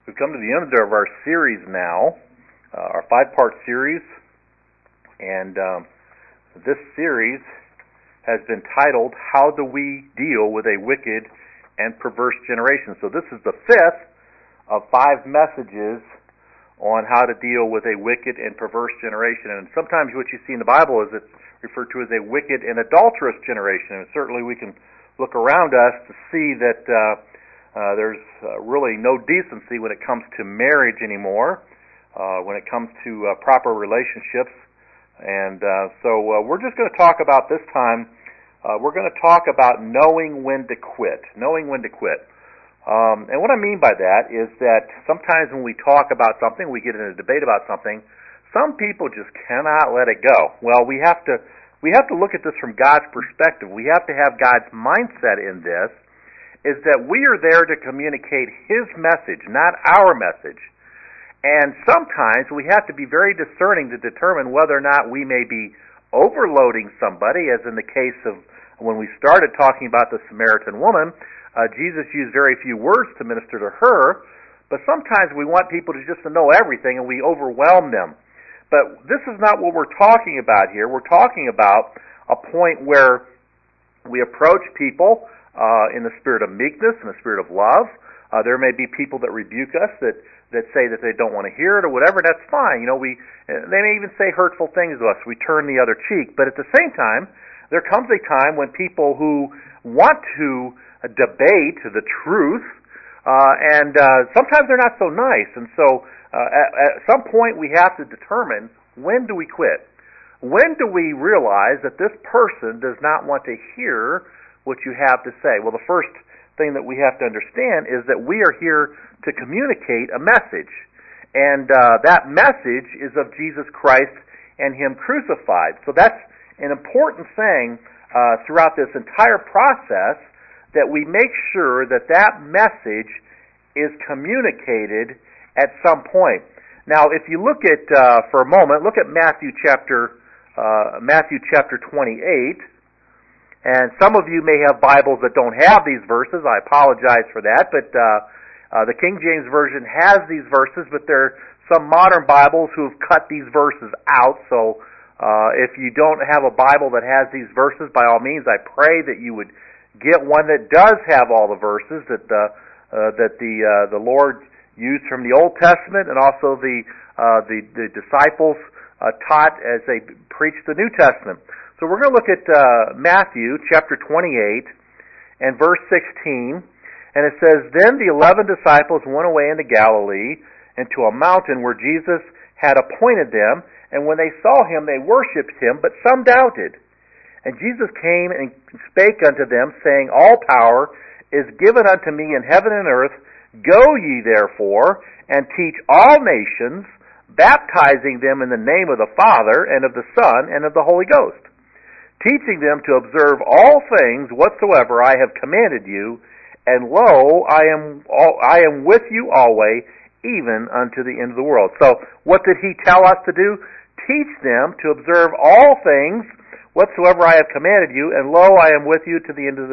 We've come to the end of our series now, our 5-part series, and this series has been titled, How Do We Deal with a Wicked and Perverse Generation? So this is the 5th of 5 messages on how to deal with a wicked and perverse generation. And sometimes what you see in the Bible is it's referred to as a wicked and adulterous generation. And certainly we can look around us to see that there's really no decency when it comes to marriage anymore, when it comes to proper relationships. And so we're just going to talk about this time, we're going to talk about knowing when to quit. Knowing when to quit. And what I mean by that is that sometimes when we talk about something, we get in a debate about something, some people just cannot let it go. Well, we have to look at this from God's perspective. We have to have God's mindset in this, is that we are there to communicate His message, not our message. And sometimes we have to be very discerning to determine whether or not we may be overloading somebody, as in the case of when we started talking about the Samaritan woman. Jesus used very few words to minister to her, but sometimes we want people to just know everything and we overwhelm them. But this is not what we're talking about here. We're talking about a point where we approach people in the spirit of meekness and the spirit of love. There may be people that rebuke us that say that they don't want to hear it or whatever. That's fine. They may even say hurtful things to us. We turn the other cheek. But at the same time, there comes a time when people who want to debate the truth, and sometimes they're not so nice. And so at some point we have to determine, when do we quit? When do we realize that this person does not want to hear what you have to say? Well, the first thing that we have to understand is that we are here to communicate a message. And that message is of Jesus Christ and Him crucified. So that's an important thing throughout this entire process, that we make sure that that message is communicated at some point. Now, if you look at, for a moment, look at Matthew chapter 28, and some of you may have Bibles that don't have these verses. I apologize for that, but the King James Version has these verses, but there are some modern Bibles who have cut these verses out. So if you don't have a Bible that has these verses, by all means, I pray that you would get one that does have all the verses that the Lord used from the Old Testament, and also the disciples taught as they preached the New Testament. So we're going to look at Matthew chapter 28 and verse 16, and it says, Then the 11 disciples went away into Galilee, into a mountain where Jesus had appointed them, and when they saw Him, they worshipped Him, but some doubted. And Jesus came and spake unto them, saying, All power is given unto me in heaven and earth. Go ye therefore, and teach all nations, baptizing them in the name of the Father, and of the Son, and of the Holy Ghost, teaching them to observe all things whatsoever I have commanded you. And lo, I am with you always, even unto the end of the world. So, what did He tell us to do? Teach them to observe all things whatsoever I have commanded you, and lo, I am with you to the end of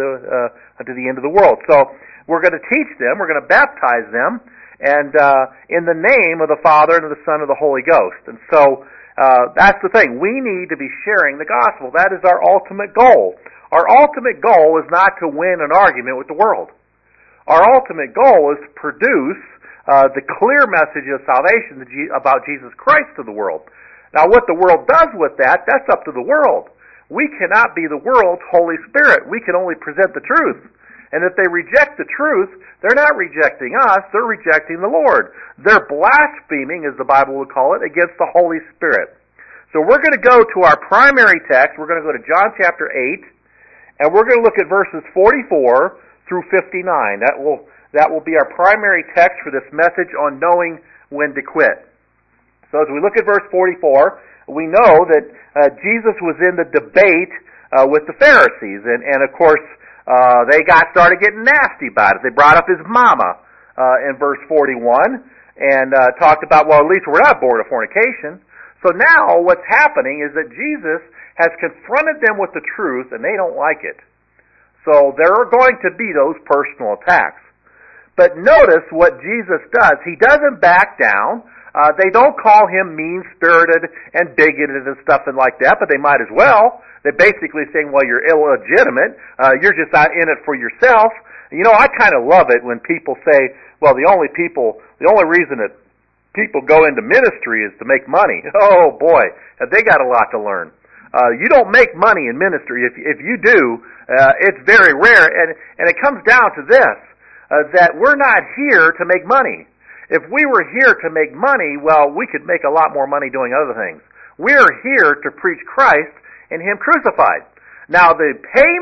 the world. So we're going to teach them, we're going to baptize them, and in the name of the Father and of the Son and of the Holy Ghost. And so that's the thing. We need to be sharing the gospel. That is our ultimate goal. Our ultimate goal is not to win an argument with the world. Our ultimate goal is to produce the clear message of salvation about Jesus Christ to the world. Now, what the world does with that, that's up to the world. We cannot be the world's Holy Spirit. We can only present the truth. And if they reject the truth, they're not rejecting us, they're rejecting the Lord. They're blaspheming, as the Bible would call it, against the Holy Spirit. So we're going to go to our primary text. We're going to go to John chapter 8, and we're going to look at verses 44 through 59. That will be our primary text for this message on knowing when to quit. So as we look at verse 44, we know that Jesus was in the debate with the Pharisees, and of course they started getting nasty about it. They brought up his mama in verse 41 and talked about, well, at least we're not born of fornication. So now what's happening is that Jesus has confronted them with the truth, and they don't like it. So there are going to be those personal attacks. But notice what Jesus does. He doesn't back down. They don't call him mean-spirited and bigoted and stuff and like that, but they might as well. They're basically saying, well, you're illegitimate. You're just not in it for yourself. You know, I kind of love it when people say, well, the only reason that people go into ministry is to make money. Oh, boy, they got a lot to learn. You don't make money in ministry. If you do, it's very rare, and it comes down to this, that we're not here to make money. If we were here to make money, well, we could make a lot more money doing other things. We're here to preach Christ and Him crucified. Now, the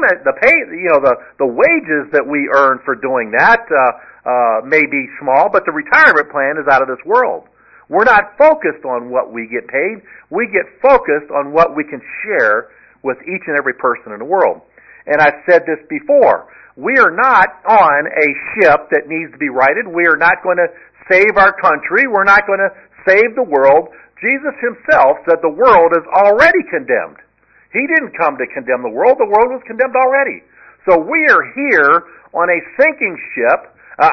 wages that we earn for doing that may be small, but the retirement plan is out of this world. We're not focused on what we get paid. We get focused on what we can share with each and every person in the world. And I've said this before. We are not on a ship that needs to be righted. We are not going to save our country. We're not going to save the world. Jesus Himself said the world is already condemned. He didn't come to condemn the world. The world was condemned already. So we are here on a sinking ship.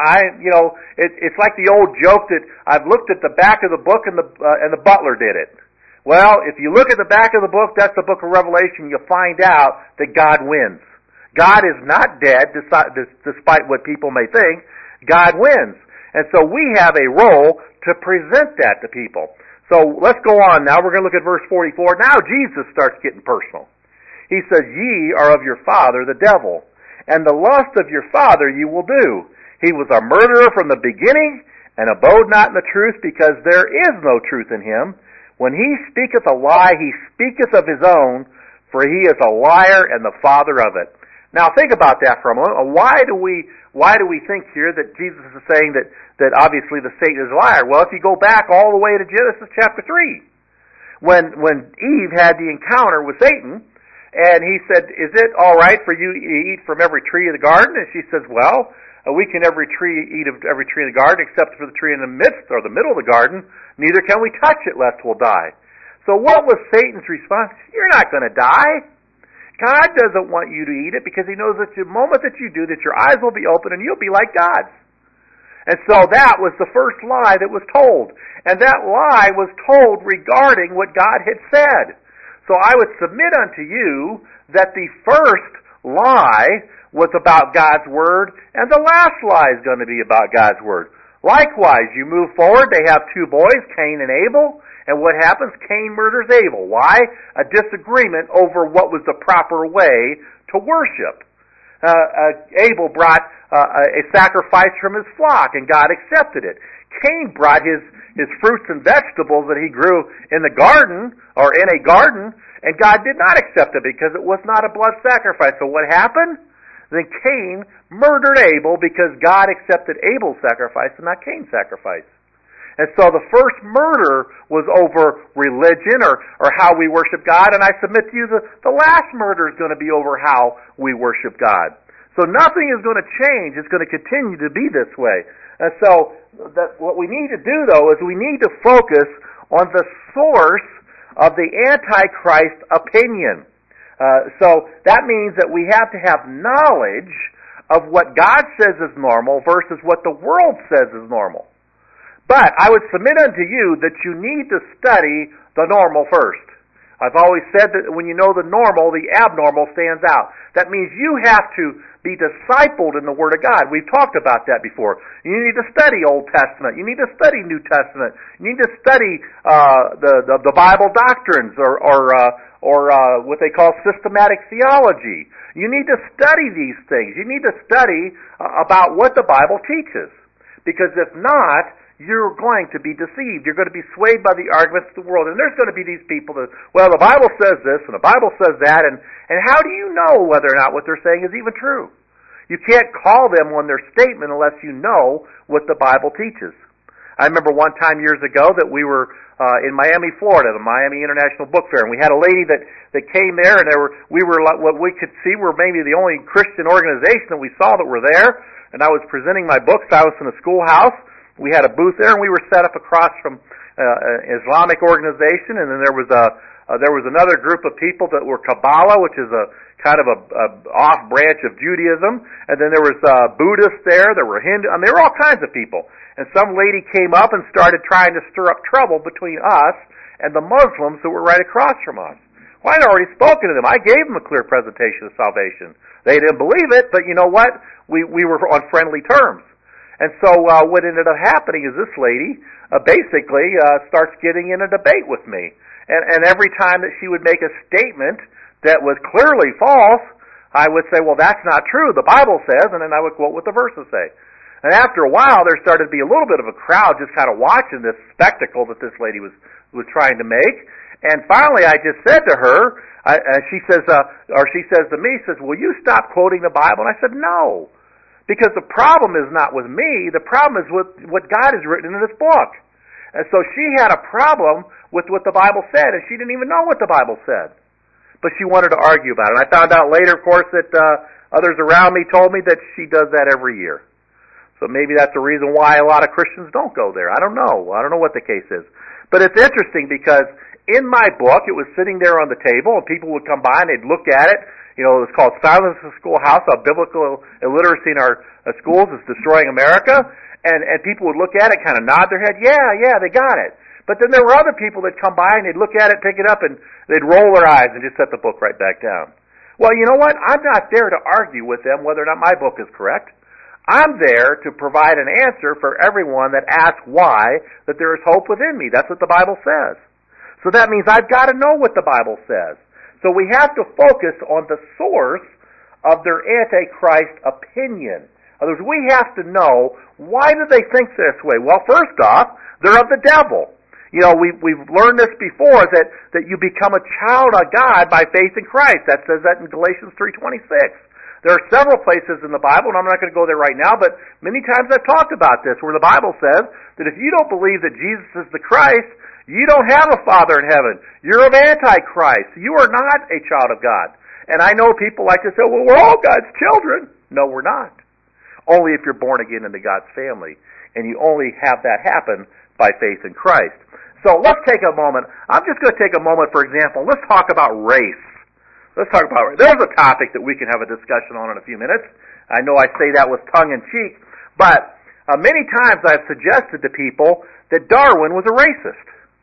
It's like the old joke that I've looked at the back of the book and the butler did it. Well, if you look at the back of the book, that's the book of Revelation, you'll find out that God wins. God is not dead, despite what people may think. God wins. And so we have a role to present that to people. So let's go on now. We're going to look at verse 44. Now Jesus starts getting personal. He says, ye are of your father, the devil, and the lust of your father you will do. He was a murderer from the beginning, and abode not in the truth, because there is no truth in him. When he speaketh a lie, he speaketh of his own, for he is a liar and the father of it. Now think about that for a moment. Why do we think here that Jesus is saying that obviously the Satan is a liar? Well, if you go back all the way to Genesis chapter 3, when Eve had the encounter with Satan, and he said, is it all right for you to eat from every tree of the garden? And she says, well, we can eat of every tree in the garden except for the tree in the midst or the middle of the garden. Neither can we touch it lest we'll die. So what was Satan's response? You're not going to die. God doesn't want you to eat it because He knows that the moment that you do, that your eyes will be open and you'll be like God. And so that was the first lie that was told. And that lie was told regarding what God had said. So I would submit unto you that the first lie was about God's Word, and the last lie is going to be about God's Word. Likewise, you move forward, they have two boys, Cain and Abel, and what happens? Cain murders Abel. Why? A disagreement over what was the proper way to worship. Abel brought a sacrifice from his flock, and God accepted it. Cain brought his fruits and vegetables that he grew in the garden, or in a garden, and God did not accept it because it was not a blood sacrifice. So what happened? Then Cain murdered Abel because God accepted Abel's sacrifice and not Cain's sacrifice. And so the first murder was over religion or how we worship God, and I submit to you the last murder is going to be over how we worship God. So nothing is going to change. It's going to continue to be this way. And so what we need to do, though, is we need to focus on the source of the Antichrist opinion. So that means that we have to have knowledge of what God says is normal versus what the world says is normal. But I would submit unto you that you need to study the normal first. I've always said that when you know the normal, the abnormal stands out. That means you have to be discipled in the Word of God. We've talked about that before. You need to study Old Testament. You need to study New Testament. You need to study the Bible doctrines or what they call systematic theology. You need to study these things. You need to study about what the Bible teaches. Because if not, you're going to be deceived. You're going to be swayed by the arguments of the world. And there's going to be these people that, well, the Bible says this and the Bible says that, and how do you know whether or not what they're saying is even true? You can't call them on their statement unless you know what the Bible teaches. I remember one time years ago that we were in Miami, Florida, the Miami International Book Fair, and we had a lady that came there, and we were what we could see were maybe the only Christian organization that we saw that were there, and I was presenting my books. I was in a schoolhouse, we had a booth there, and we were set up across from Islamic organization, and then there was another group of people that were Kabbalah, which is a kind of a off branch of Judaism, and then there was Buddhists there were Hindu, there were all kinds of people. And some lady came up and started trying to stir up trouble between us and the Muslims who were right across from us. Well, I'd already spoken to them. I gave them a clear presentation of salvation. They didn't believe it, but you know what? We were on friendly terms. And so what ended up happening is this lady basically starts getting in a debate with me. And every time that she would make a statement that was clearly false, I would say, well, that's not true. The Bible says, and then I would quote what the verses say. And after a while, there started to be a little bit of a crowd just kind of watching this spectacle that this lady was trying to make. And finally, I just said to her, she says to me, will you stop quoting the Bible? And I said, no. Because the problem is not with me. The problem is with what God has written in this book. And so she had a problem with what the Bible said, and she didn't even know what the Bible said. But she wanted to argue about it. And I found out later, of course, that others around me told me that she does that every year. So maybe that's the reason why a lot of Christians don't go there. I don't know. I don't know what the case is. But it's interesting because in my book, it was sitting there on the table, and people would come by and they'd look at it. You know, it was called Silence in the Schoolhouse, How Biblical Illiteracy in Our Schools is Destroying America. And people would look at it, kind of nod their head, yeah, they got it. But then there were other people that come by and they'd look at it, pick it up, and they'd roll their eyes and just set the book right back down. Well, you know what? I'm not there to argue with them whether or not my book is correct. I'm there to provide an answer for everyone that asks why, that there is hope within me. That's what the Bible says. So that means I've got to know what the Bible says. So we have to focus on the source of their Antichrist opinion. In other words, we have to know, why do they think this way? Well, first off, they're of the devil. You know, we've learned this before, that you become a child of God by faith in Christ. That says that in Galatians 3:26. There are several places in the Bible, and I'm not going to go there right now, but many times I've talked about this, where the Bible says that if you don't believe that Jesus is the Christ, you don't have a Father in heaven. You're of Antichrist. You are not a child of God. And I know people like to say, well, we're all God's children. No, we're not. Only if you're born again into God's family. And you only have that happen by faith in Christ. So let's take a moment. I'm just going to take a moment, for example. Let's talk about race. Let's talk about race. There's a topic that we can have a discussion on in a few minutes. I know I say that with tongue-in-cheek, but many times I've suggested to people that Darwin was a racist.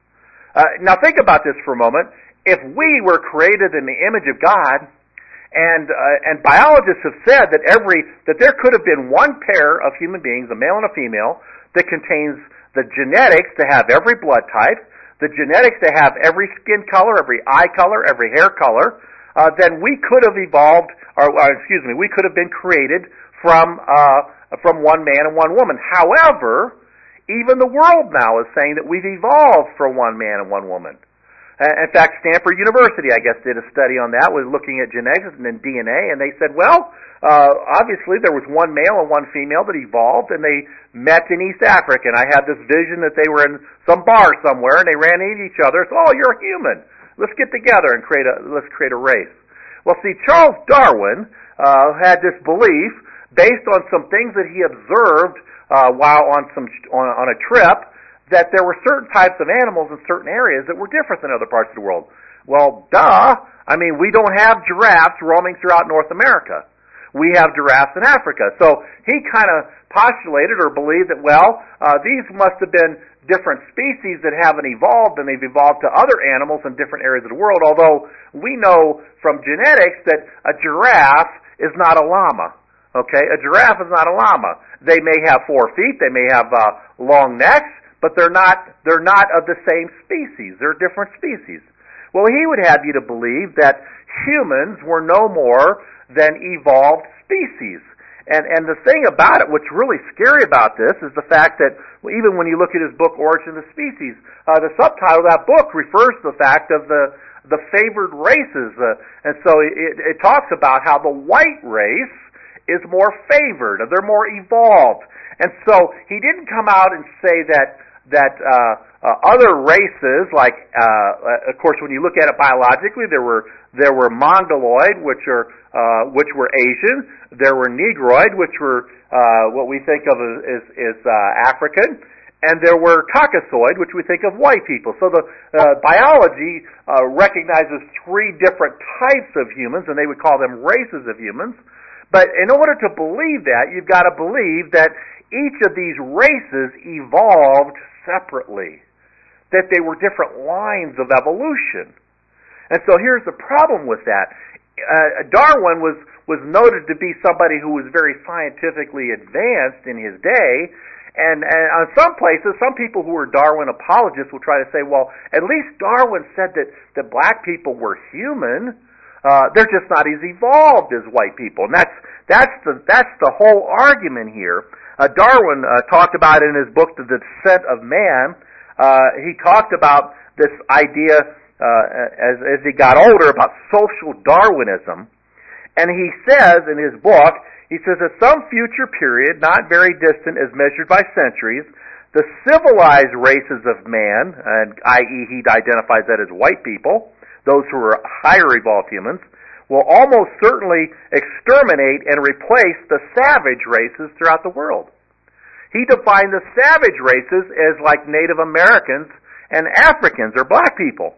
Now think about this for a moment. If we were created in the image of God, and biologists have said that there could have been one pair of human beings, a male and a female, that contains the genetics to have every blood type, the genetics to have every skin color, every eye color, every hair color, then we could have evolved, we could have been created from one man and one woman. However, even the world now is saying that we've evolved from one man and one woman. In fact, Stanford University, I guess, did a study on that, was looking at genetics and then DNA, and they said, well, obviously there was one male and one female that evolved, and they met in East Africa, and I had this vision that they were in some bar somewhere, and they ran into each other. So, oh, you're a human. Let's get together and create a race. Well, see, Charles Darwin had this belief based on some things that he observed while on a trip, that there were certain types of animals in certain areas that were different than other parts of the world. Well, duh. I mean, we don't have giraffes roaming throughout North America. We have giraffes in Africa. So he kind of postulated or believed that, these must have been different species that haven't evolved, and they've evolved to other animals in different areas of the world, although we know from genetics that a giraffe is not a llama. Okay? A giraffe is not a llama. They may have 4 feet, they may have long necks, but they're not of the same species. They're different species. Well, he would have you to believe that humans were no more than evolved species. And the thing about it, what's really scary about this, is the fact that even when you look at his book, Origin of Species, the subtitle of that book refers to the fact of the favored races. And so it talks about how the white race is more favored, they're more evolved. And so he didn't come out and say that other races, like of course, when you look at it biologically, there were Mongoloid, which were Asian. There were Negroid, which were what we think of as African, and there were Caucasoid, which we think of white people. So the biology recognizes three different types of humans, and they would call them races of humans. But in order to believe that, you've got to believe that each of these races evolved separately, that they were different lines of evolution. And so here's the problem with that. Darwin was noted to be somebody who was very scientifically advanced in his day, and on some places, some people who are Darwin apologists will try to say, well, at least Darwin said that black people were human. They're just not as evolved as white people, and that's the whole argument here. Darwin talked about in his book, The Descent of Man. He talked about this idea as he got older about social Darwinism, and he says in his book, he says, at some future period, not very distant as measured by centuries, the civilized races of man, and i.e. he identifies that as white people, those who are higher evolved humans, will almost certainly exterminate and replace the savage races throughout the world. He defined the savage races as like Native Americans and Africans or black people.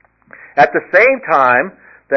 At the same time, the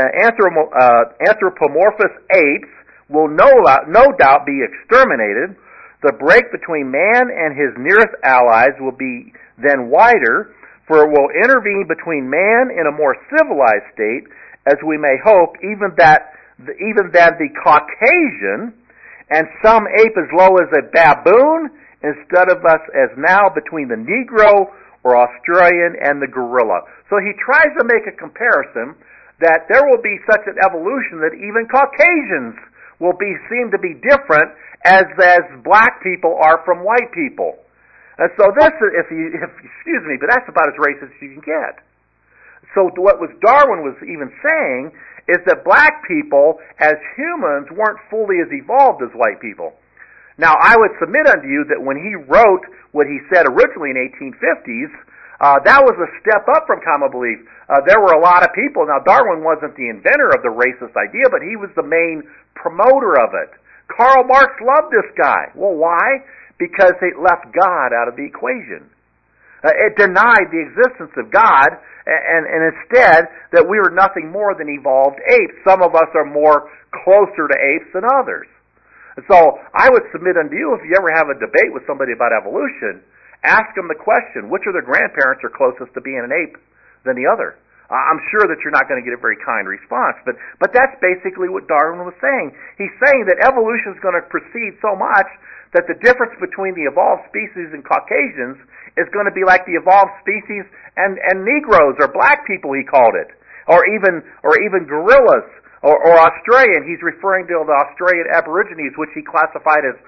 anthropomorphous apes will no doubt be exterminated. The break between man and his nearest allies will be then wider, for it will intervene between man in a more civilized state, as we may hope, even than the Caucasian, and some ape as low as a baboon, instead of us as now between the Negro or Australian and the gorilla. So he tries to make a comparison that there will be such an evolution that even Caucasians will seem to be different as black people are from white people. And so this, excuse me, but that's about as racist as you can get. So what Darwin was even saying is that black people as humans weren't fully as evolved as white people. Now, I would submit unto you that when he wrote what he said originally in 1850s, that was a step up from common belief. There were a lot of people. Now, Darwin wasn't the inventor of the racist idea, but he was the main promoter of it. Karl Marx loved this guy. Well, why? Because it left God out of the equation. It denied the existence of God, and instead that we were nothing more than evolved apes. Some of us are more closer to apes than others. And so I would submit unto you, if you ever have a debate with somebody about evolution, ask them the question, which of their grandparents are closest to being an ape than the other? I'm sure that you're not going to get a very kind response, but that's basically what Darwin was saying. He's saying that evolution is going to proceed so much that the difference between the evolved species and Caucasians is going to be like the evolved species and Negroes or black people, he called it, or even gorillas or Australian. He's referring to the Australian Aborigines, which he classified as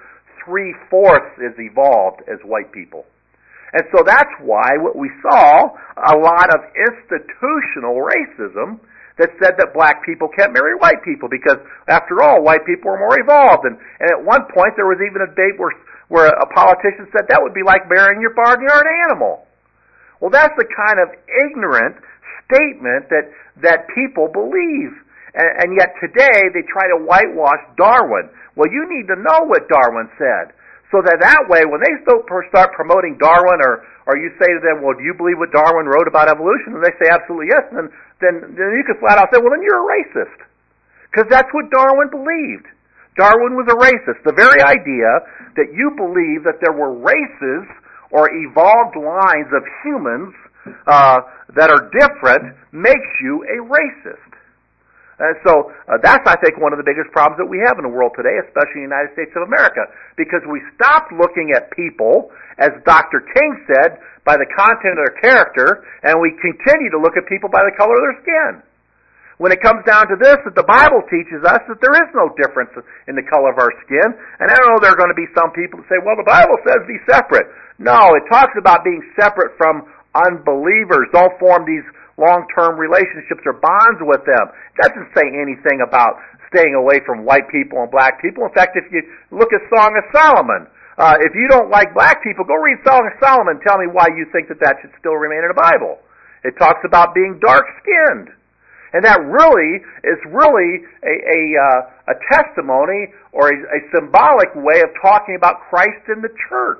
3/4 as evolved as white people. And so that's why what we saw, a lot of institutional racism that said that black people can't marry white people because, after all, white people are more evolved. And at one point there was even a debate where a politician said that would be like marrying your barnyard animal. Well, that's the kind of ignorant statement that people believe. And yet today they try to whitewash Darwin. Well, you need to know what Darwin said. So that way, when they start promoting Darwin, or you say to them, well, do you believe what Darwin wrote about evolution? And they say absolutely yes, and then you can flat out say, well, then you're a racist. Because that's what Darwin believed. Darwin was a racist. The very idea that you believe that there were races or evolved lines of humans that are different makes you a racist. So that's, I think, one of the biggest problems that we have in the world today, especially in the United States of America, because we stopped looking at people, as Dr. King said, by the content of their character, and we continue to look at people by the color of their skin. When it comes down to this, that the Bible teaches us that there is no difference in the color of our skin, and I know there are going to be some people who say, well, the Bible says be separate. No, it talks about being separate from unbelievers. Don't form these long-term relationships or bonds with them. It doesn't say anything about staying away from white people and black people. In fact, if you look at Song of Solomon, If you don't like black people, go read Song of Solomon and tell me why you think that should still remain in the Bible. It talks about being dark-skinned. And that is really a testimony or a symbolic way of talking about Christ in the church.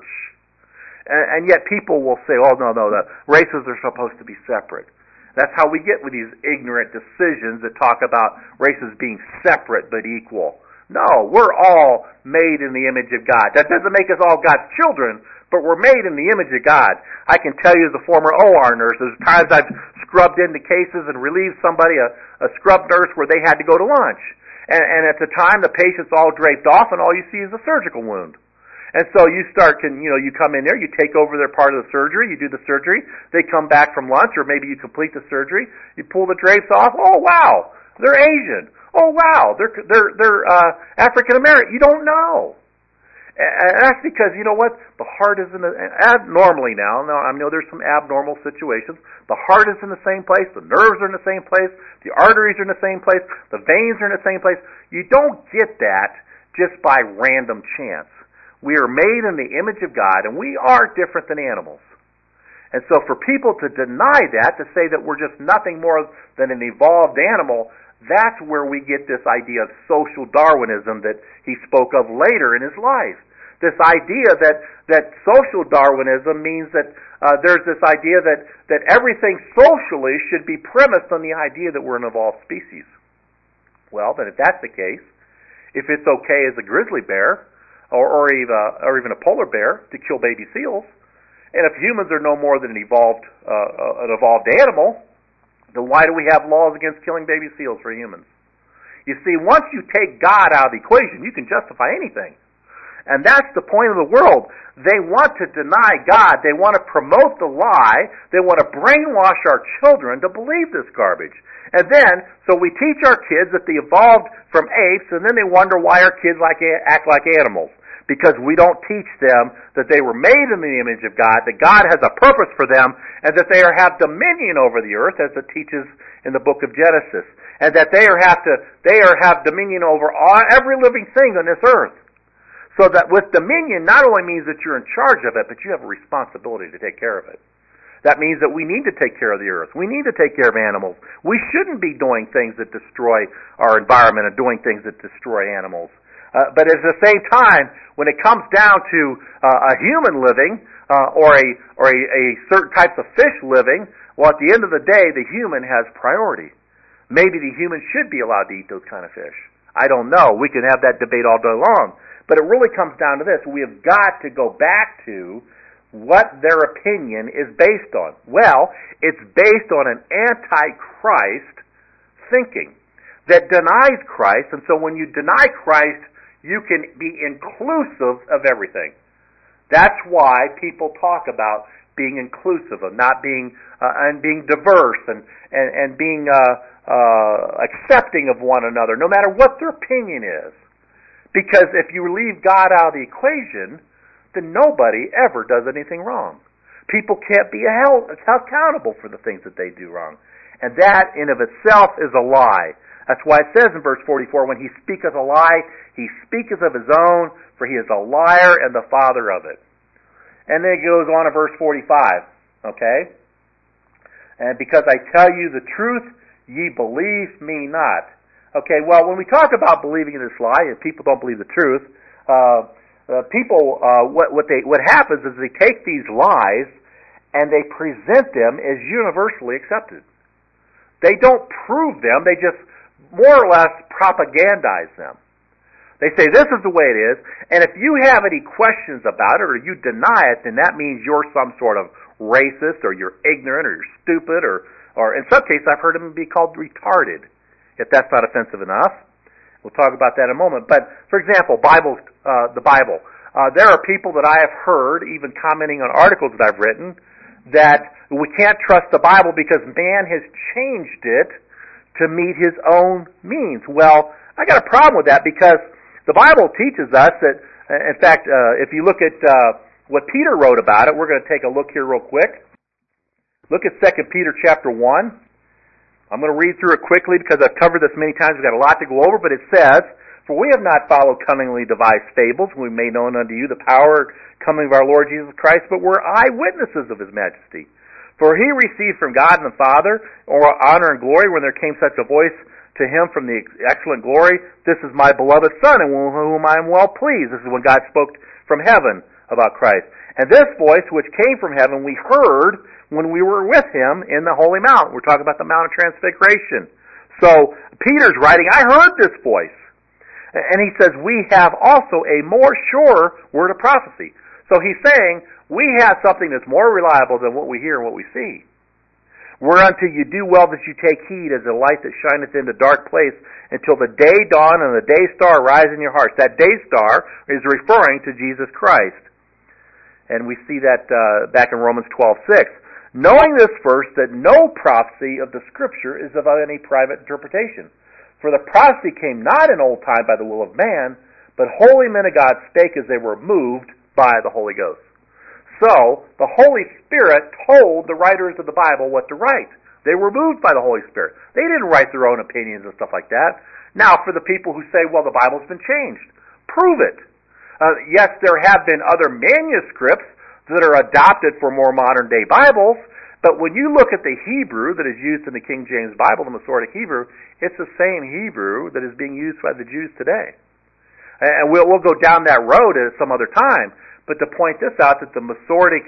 And yet people will say, oh, no, the races are supposed to be separate. That's how we get with these ignorant decisions that talk about races being separate but equal. No, we're all made in the image of God. That doesn't make us all God's children, but we're made in the image of God. I can tell you as a former OR nurse, there's times I've scrubbed into cases and relieved somebody, a scrub nurse, where they had to go to lunch. And at the time, the patient's all draped off, and all you see is a surgical wound. And so you you come in there, you take over their part of the surgery, you do the surgery, they come back from lunch, or maybe you complete the surgery, you pull the drapes off, oh wow, they're Asian. Oh wow, they're African American. You don't know. And that's because, you know what? The heart is abnormally now. I know there's some abnormal situations. The heart is in the same place. The nerves are in the same place. The arteries are in the same place. The veins are in the same place. You don't get that just by random chance. We are made in the image of God, and we are different than animals. And so for people to deny that, to say that we're just nothing more than an evolved animal, that's where we get this idea of social Darwinism that he spoke of later in his life. This idea that social Darwinism means that there's this idea that everything socially should be premised on the idea that we're an evolved species. Well, then if that's the case, if it's okay as a grizzly bear or even a polar bear to kill baby seals, and if humans are no more than an evolved animal, then why do we have laws against killing baby seals for humans? You see, once you take God out of the equation, you can justify anything. And that's the point of the world. They want to deny God. They want to promote the lie. They want to brainwash our children to believe this garbage. And then, so we teach our kids that they evolved from apes, and then they wonder why our kids act like animals. Because we don't teach them that they were made in the image of God, that God has a purpose for them, and that they have dominion over the earth, as it teaches in the book of Genesis, and that they have dominion over every living thing on this earth. So that with dominion not only means that you're in charge of it, but you have a responsibility to take care of it. That means that we need to take care of the earth. We need to take care of animals. We shouldn't be doing things that destroy our environment and doing things that destroy animals. But at the same time, when it comes down to a human living or a certain types of fish living, well, at the end of the day, the human has priority. Maybe the human should be allowed to eat those kind of fish. I don't know. We can have that debate all day long. But it really comes down to this. We have got to go back to what their opinion is based on. Well, it's based on an anti-Christ thinking that denies Christ. And so when you deny Christ, you can be inclusive of everything. That's why people talk about being inclusive, of not being and being diverse and being accepting of one another, no matter what their opinion is. Because if you leave God out of the equation, then nobody ever does anything wrong. People can't be held accountable for the things that they do wrong. And that in of itself is a lie. That's why it says in verse 44, when he speaketh a lie, he speaketh of his own, for he is a liar and the father of it. And then it goes on to verse 45, okay? And because I tell you the truth, ye believe me not. Okay, well, when we talk about believing in this lie, if people don't believe the truth, what happens is they take these lies and they present them as universally accepted. They don't prove them, they just more or less propagandize them. They say, this is the way it is, and if you have any questions about it or you deny it, then that means you're some sort of racist or you're ignorant or you're stupid or in some cases I've heard them be called retarded, if that's not offensive enough. We'll talk about that in a moment. But, for example, the Bible. There are people that I have heard, even commenting on articles that I've written, that we can't trust the Bible because man has changed it to meet his own means. Well, I got a problem with that because the Bible teaches us that, in fact, if you look at what Peter wrote about it, we're going to take a look here real quick. Look at 2 Peter chapter 1. I'm going to read through it quickly because I've covered this many times. We've got a lot to go over, but it says, For we have not followed cunningly devised fables, when we made known unto you the power coming of our Lord Jesus Christ, but were eyewitnesses of his majesty. For he received from God and the Father honor and glory when there came such a voice to him from the excellent glory, this is my beloved Son, in whom I am well pleased. This is when God spoke from heaven about Christ. And this voice which came from heaven we heard when we were with him in the Holy Mount. We're talking about the Mount of Transfiguration. So Peter's writing, I heard this voice. And he says, we have also a more sure word of prophecy. So he's saying, we have something that's more reliable than what we hear and what we see. Whereunto you do well that you take heed as a light that shineth in the dark place until the day dawn and the day star rise in your hearts. That day star is referring to Jesus Christ. And we see that back in Romans 12:6. Knowing this first, that no prophecy of the Scripture is of any private interpretation. For the prophecy came not in old time by the will of man, but holy men of God spake as they were moved by the Holy Ghost. So, the Holy Spirit told the writers of the Bible what to write. They were moved by the Holy Spirit. They didn't write their own opinions and stuff like that. Now, for the people who say, well, the Bible's been changed, prove it. Yes, there have been other manuscripts that are adopted for more modern day Bibles, but when you look at the Hebrew that is used in the King James Bible, the Masoretic Hebrew, it's the same Hebrew that is being used by the Jews today. And we'll go down that road at some other time. But to point this out, that the Masoretic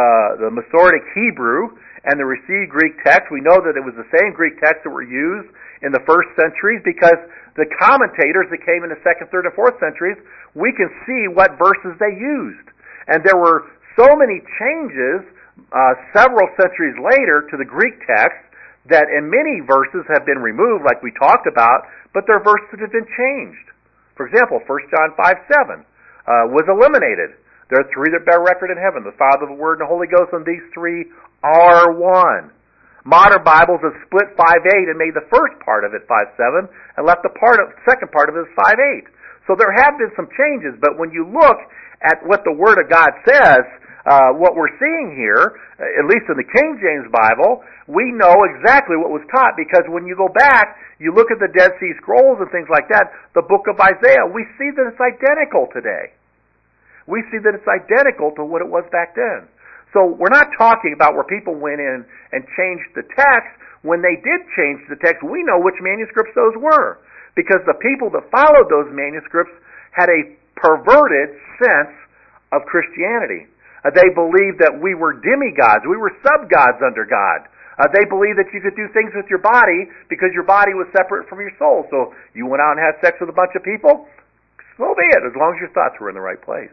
Hebrew and the received Greek text, we know that it was the same Greek text that were used in the first centuries, because the commentators that came in the second, third, and fourth centuries, we can see what verses they used. And there were so many changes several centuries later to the Greek text that in many verses have been removed, like we talked about, but there are verses that have been changed. For example, 1 John 5:7 was eliminated. There are three that bear record in heaven, the Father, the Word, and the Holy Ghost, and these three are one. Modern Bibles have split 5:8 and made the first part of it 5:7 and left the second part of it as 5:8. So there have been some changes, but when you look at what the Word of God says, what we're seeing here, at least in the King James Bible, we know exactly what was taught, because when you go back, you look at the Dead Sea Scrolls and things like that, the book of Isaiah, we see that it's identical today. We see that it's identical to what it was back then. So we're not talking about where people went in and changed the text. When they did change the text, we know which manuscripts those were, because the people that followed those manuscripts had a perverted sense of Christianity. They believed that we were demigods. We were sub-gods under God. They believed that you could do things with your body because your body was separate from your soul. So you went out and had sex with a bunch of people, so be it, as long as your thoughts were in the right place.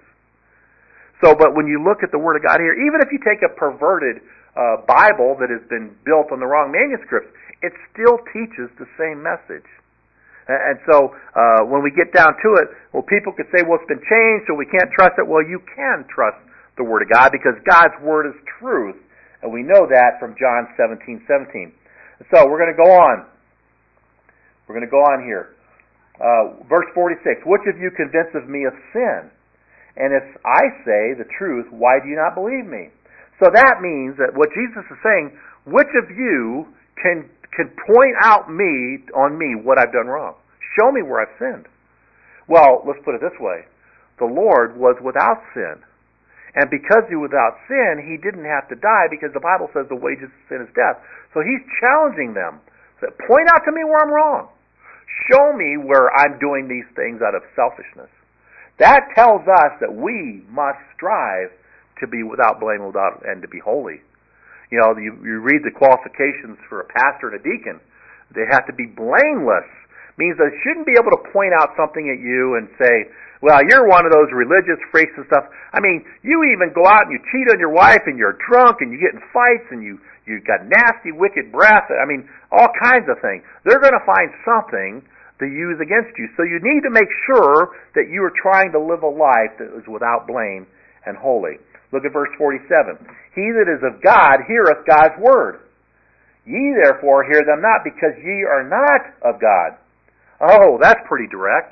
So, but when you look at the Word of God here, even if you take a perverted Bible that has been built on the wrong manuscripts, it still teaches the same message. And so, when we get down to it, well, people could say, well, it's been changed, so we can't trust it. Well, you can trust the Word of God, because God's Word is truth. And we know that from John 17:17. So, we're going to go on. We're going to go on here. Verse 46, which of you convinces me of sin? And if I say the truth, why do you not believe me? So that means that what Jesus is saying, which of you can point out on me what I've done wrong? Show me where I've sinned. Well, let's put it this way. The Lord was without sin. And because he was without sin, he didn't have to die, because the Bible says the wages of sin is death. So he's challenging them. So point out to me where I'm wrong. Show me where I'm doing these things out of selfishness. That tells us that we must strive to be without blame and to be holy. You know, you read the qualifications for a pastor and a deacon. They have to be blameless. Means they shouldn't be able to point out something at you and say, well, you're one of those religious freaks and stuff. I mean, you even go out and you cheat on your wife, and you're drunk, and you get in fights, and you got nasty, wicked breath. I mean, all kinds of things. They're going to find something to use against you. So you need to make sure that you are trying to live a life that is without blame and holy. Look at verse 47. He that is of God heareth God's word. Ye therefore hear them not, because ye are not of God. Oh, that's pretty direct.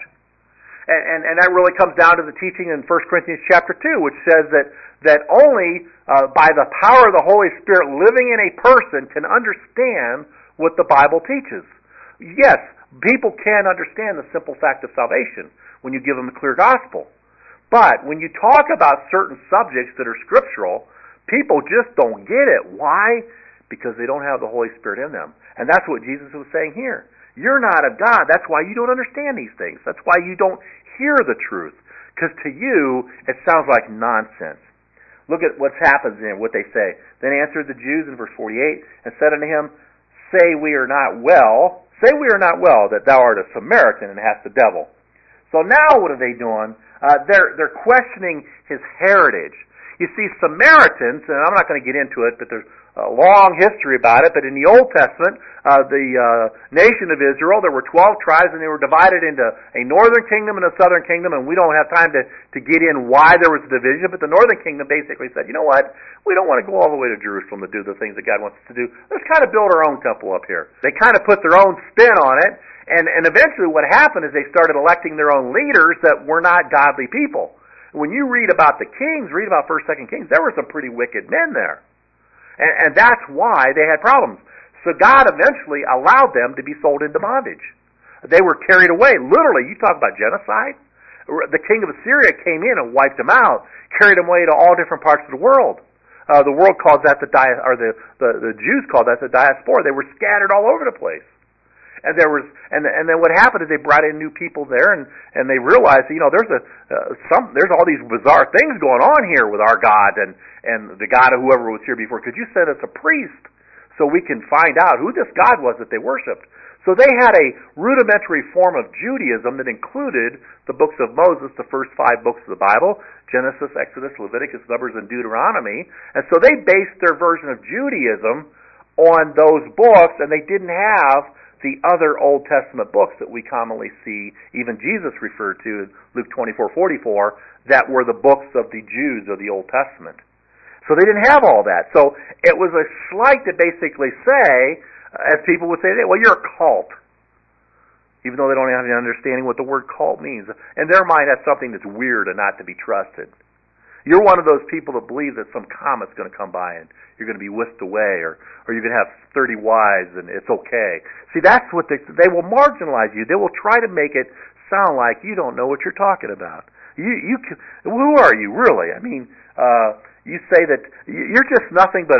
And that really comes down to the teaching in 1 Corinthians chapter 2, which says that only by the power of the Holy Spirit living in a person can understand what the Bible teaches. Yes, People can understand the simple fact of salvation when you give them a clear gospel. But when you talk about certain subjects that are scriptural, people just don't get it. Why? Because they don't have the Holy Spirit in them. And that's what Jesus was saying here. You're not of God. That's why you don't understand these things. That's why you don't hear the truth. Because to you, it sounds like nonsense. Look at what happens in what they say. Then answered the Jews in verse 48 and said unto him, Say we are not well that thou art a Samaritan and hast the devil. So now what are they doing? They're questioning his heritage. You see, Samaritans, and I'm not going to get into it, but there's a long history about it, but in the Old Testament, the nation of Israel, there were 12 tribes, and they were divided into a northern kingdom and a southern kingdom, and we don't have time to get in why there was a division, but the northern kingdom basically said, you know what, we don't want to go all the way to Jerusalem to do the things that God wants us to do. Let's kind of build our own temple up here. They kind of put their own spin on it, and eventually what happened is they started electing their own leaders that were not godly people. When you read about the kings, read about 1st, 2nd Kings, there were some pretty wicked men there. And that's why they had problems. So God eventually allowed them to be sold into bondage. They were carried away. Literally, you talk about genocide. The king of Assyria came in and wiped them out, carried them away to all different parts of the world. The world calls that the Jews called that the diaspora. They were scattered all over the place. And then what happened is they brought in new people there, and they realized, there's all these bizarre things going on here with our God and the God of whoever was here before. Could you send us a priest so we can find out who this God was that they worshipped? So they had a rudimentary form of Judaism that included the books of Moses, the first 5 books of the Bible, Genesis, Exodus, Leviticus, Numbers, and Deuteronomy. And so they based their version of Judaism on those books, and they didn't have the other Old Testament books that we commonly see, even Jesus referred to in Luke 24:44, that were the books of the Jews of the Old Testament. So they didn't have all that. So it was a slight to basically say, as people would say, well, you're a cult. Even though they don't have any understanding what the word cult means. In their mind, that's something that's weird and not to be trusted. You're one of those people that believe that some comet's going to come by and you're going to be whisked away, or you're going to have 30 wives and it's okay. See, that's what they will marginalize you. They will try to make it sound like you don't know what you're talking about. Who are you really? I mean, you say that you're just nothing but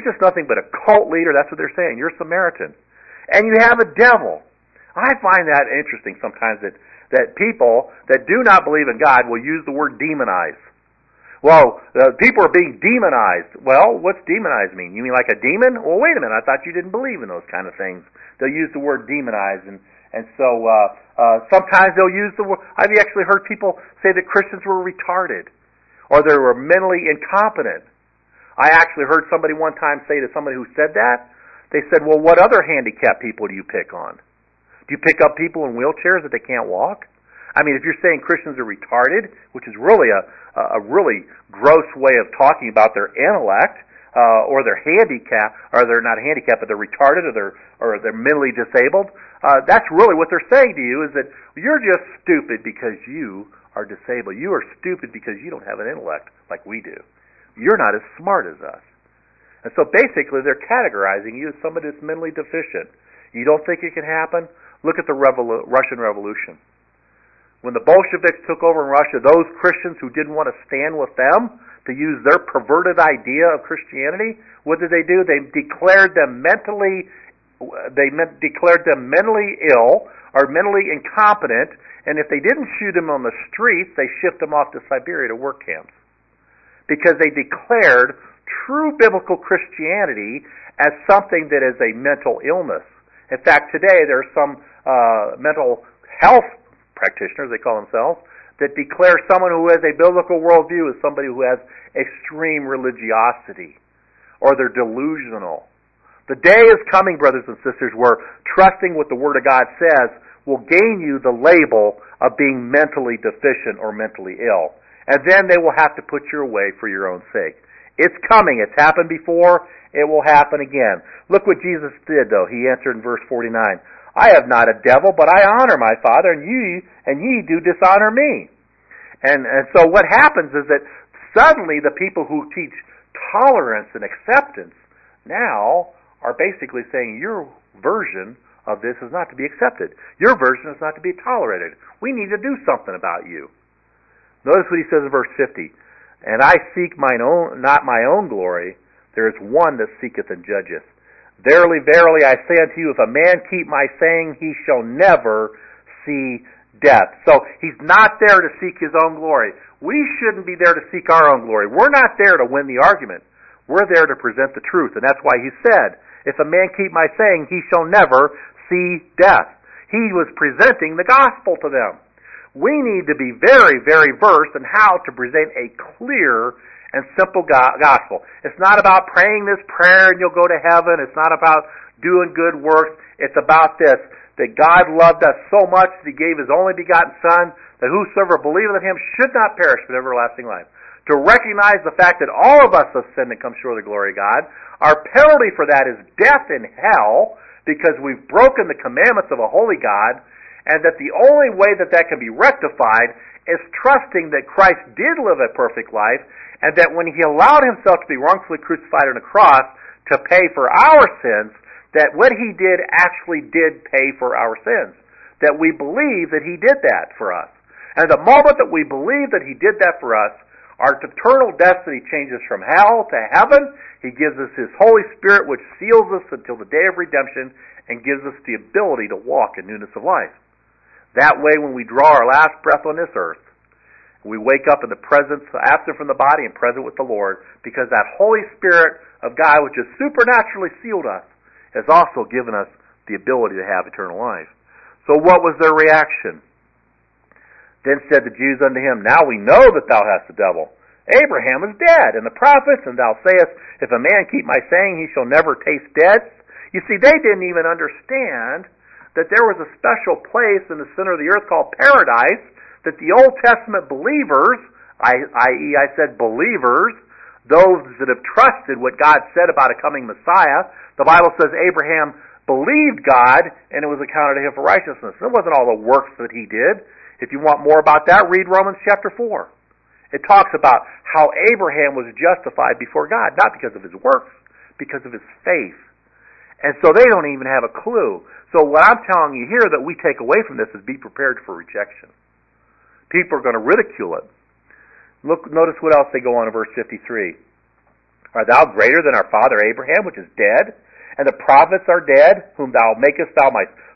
a cult leader. That's what they're saying. You're a Samaritan, and you have a devil. I find that interesting sometimes that people that do not believe in God will use the word demonize. Well, people are being demonized. Well, what's demonized mean? You mean like a demon? Well, wait a minute. I thought you didn't believe in those kind of things. They'll use the word demonize, and so sometimes they'll use the word. I've actually heard people say that Christians were retarded, or they were mentally incompetent. I actually heard somebody one time say to somebody who said that, they said, well, what other handicapped people do you pick on? Do you pick up people in wheelchairs that they can't walk? I mean, if you're saying Christians are retarded, which is really a really gross way of talking about their intellect, or their handicap, or they're not handicapped, but they're retarded, or they're mentally disabled, that's really what they're saying to you, is that you're just stupid because you are disabled. You are stupid because you don't have an intellect like we do. You're not as smart as us. And so basically they're categorizing you as somebody that's mentally deficient. You don't think it can happen? Look at the Russian Revolution. When the Bolsheviks took over in Russia, those Christians who didn't want to stand with them to use their perverted idea of Christianity, what did they do? They declared them mentally ill or mentally incompetent, and if they didn't shoot them on the streets, they shipped them off to Siberia to work camps. Because they declared true biblical Christianity as something that is a mental illness. In fact, today there are some mental health practitioners, they call themselves, that declare someone who has a biblical worldview as somebody who has extreme religiosity, or they're delusional. The day is coming, brothers and sisters, where trusting what the Word of God says will gain you the label of being mentally deficient or mentally ill. And then they will have to put you away for your own sake. It's coming. It's happened before. It will happen again. Look what Jesus did, though. He answered in verse 49, I have not a devil, but I honor my Father, and ye do dishonor me. And so what happens is that suddenly the people who teach tolerance and acceptance now are basically saying your version of this is not to be accepted. Your version is not to be tolerated. We need to do something about you. Notice what he says in verse 50. And I seek mine own, not my own glory. There is one that seeketh and judgeth. Verily, verily, I say unto you, if a man keep my saying, he shall never see death. So he's not there to seek his own glory. We shouldn't be there to seek our own glory. We're not there to win the argument. We're there to present the truth. And that's why he said, if a man keep my saying, he shall never see death. He was presenting the gospel to them. We need to be very, very versed in how to present a clear and simple gospel. It's not about praying this prayer and you'll go to heaven. It's not about doing good works. It's about this, that God loved us so much that he gave his only begotten Son, that whosoever believeth in him should not perish but everlasting life. To recognize the fact that all of us have sinned and come short of the glory of God. Our penalty for that is death in hell, because we've broken the commandments of a holy God, and that the only way that that can be rectified is trusting that Christ did live a perfect life, and that when he allowed himself to be wrongfully crucified on a cross to pay for our sins, that what he did actually did pay for our sins. That we believe that he did that for us. And the moment that we believe that he did that for us, our eternal destiny changes from hell to heaven. He gives us his Holy Spirit, which seals us until the day of redemption and gives us the ability to walk in newness of life. That way, when we draw our last breath on this earth, we wake up in the presence, absent from the body and present with the Lord, because that Holy Spirit of God, which has supernaturally sealed us, has also given us the ability to have eternal life. So what was their reaction? Then said the Jews unto him, now we know that thou hast the devil. Abraham is dead, and the prophets, and thou sayest, if a man keep my saying, he shall never taste death. You see, they didn't even understand that there was a special place in the center of the earth called paradise, that the Old Testament believers, i.e. I said believers, those that have trusted what God said about a coming Messiah, the Bible says Abraham believed God, and it was accounted to him for righteousness. It wasn't all the works that he did. If you want more about that, read Romans chapter 4. It talks about how Abraham was justified before God, not because of his works, because of his faith. And so they don't even have a clue. So what I'm telling you here that we take away from this is be prepared for rejection. People are going to ridicule it. Notice what else they go on in verse 53. Art thou greater than our father Abraham, which is dead? And the prophets are dead, whom makest thou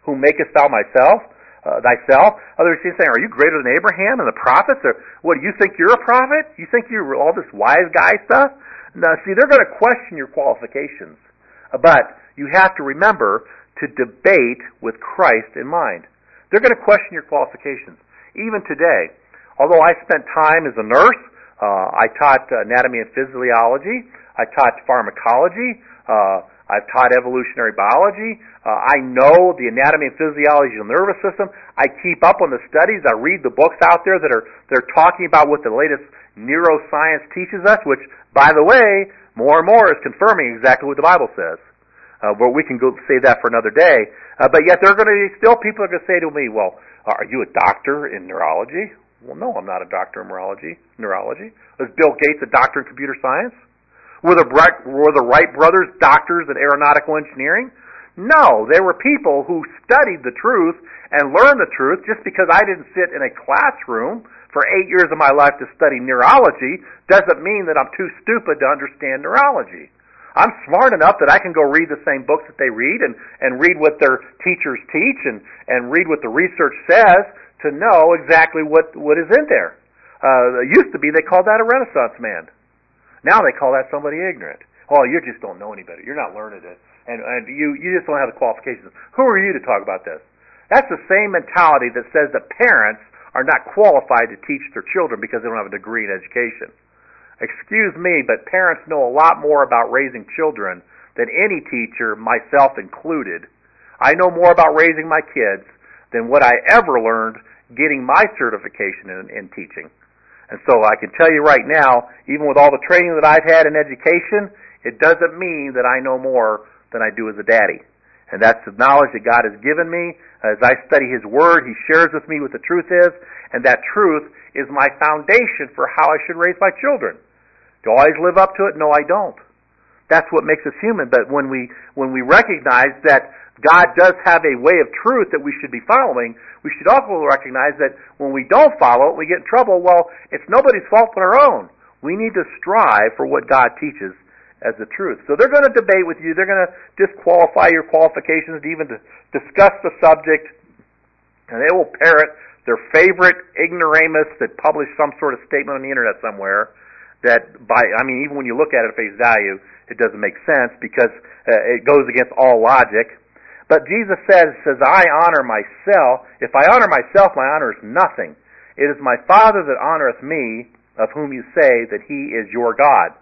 myself? Thyself. Others saying, are you greater than Abraham and the prophets? Or what, do you think you're a prophet? You think you're all this wise guy stuff? No, see, they're going to question your qualifications. But you have to remember to debate with Christ in mind. They're going to question your qualifications. Even today, although I spent time as a nurse, I taught anatomy and physiology, I taught pharmacology, I've taught evolutionary biology. I know the anatomy and physiology of the nervous system. I keep up on the studies. I read the books out there that they're talking about what the latest neuroscience teaches us, which, by the way, more and more is confirming exactly what the Bible says. But we can go save that for another day. But yet people are going to say to me, well, are you a doctor in neurology? Well, no, I'm not a doctor in neurology. Was Bill Gates a doctor in computer science? Were the Wright brothers doctors in aeronautical engineering? No, they were people who studied the truth and learned the truth. Just because I didn't sit in a classroom for 8 years of my life to study neurology doesn't mean that I'm too stupid to understand neurology. I'm smart enough that I can go read the same books that they read and read what their teachers teach and read what the research says to know exactly what is in there. It used to be they called that a Renaissance man. Now they call that somebody ignorant. Oh, you just don't know any better. You're not learning it. And you just don't have the qualifications. Who are you to talk about this? That's the same mentality that says that parents are not qualified to teach their children because they don't have a degree in education. Excuse me, but parents know a lot more about raising children than any teacher, myself included. I know more about raising my kids than what I ever learned getting my certification in teaching. And so I can tell you right now, even with all the training that I've had in education, it doesn't mean that I know more than I do as a daddy. And that's the knowledge that God has given me. As I study His Word, He shares with me what the truth is, and that truth is my foundation for how I should raise my children. Do I always live up to it? No, I don't. That's what makes us human. But when we recognize that God does have a way of truth that we should be following, we should also recognize that when we don't follow it, we get in trouble. Well, it's nobody's fault but our own. We need to strive for what God teaches as the truth. So they're going to debate with you. They're going to disqualify your qualifications to even to discuss the subject. And they will parrot their favorite ignoramus that published some sort of statement on the internet somewhere that even when you look at it at face value, it doesn't make sense because it goes against all logic. But Jesus says, I honor myself. If I honor myself, my honor is nothing. It is my Father that honoreth me, of whom you say that he is your God.